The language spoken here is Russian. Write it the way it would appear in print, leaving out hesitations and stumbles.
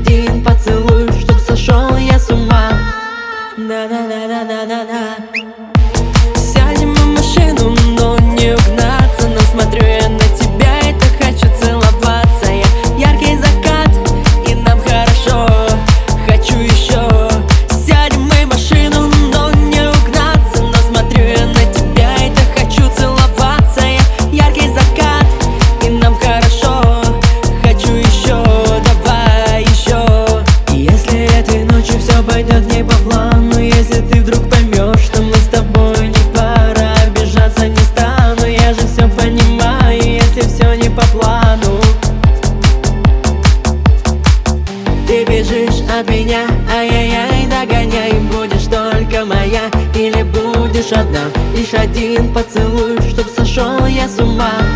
один поцелуй, чтоб сошел я с ума. На-на-на-на-на-на-на. Сядем в машину, но не угнаться. Но смотрю я на тебя и так хочу целоваться. Я яркий закат, и нам хорошо. Хочу еще. Сядем мы в машину, но не угнаться. Но смотрю я на тебя и так хочу целоваться. Я яркий закат, и нам хорошо. Хочу еще, давай еще. И если этой ночью все пойдет не по плану, если ты вдруг поймешь, что мы с тобой не пара, обижаться не стану, я же все понимаю, если все не по плану. Ты бежишь от меня, ай-яй-яй, догоняй. Будешь только моя или будешь одна? Лишь один поцелуй, чтоб сошел я с ума.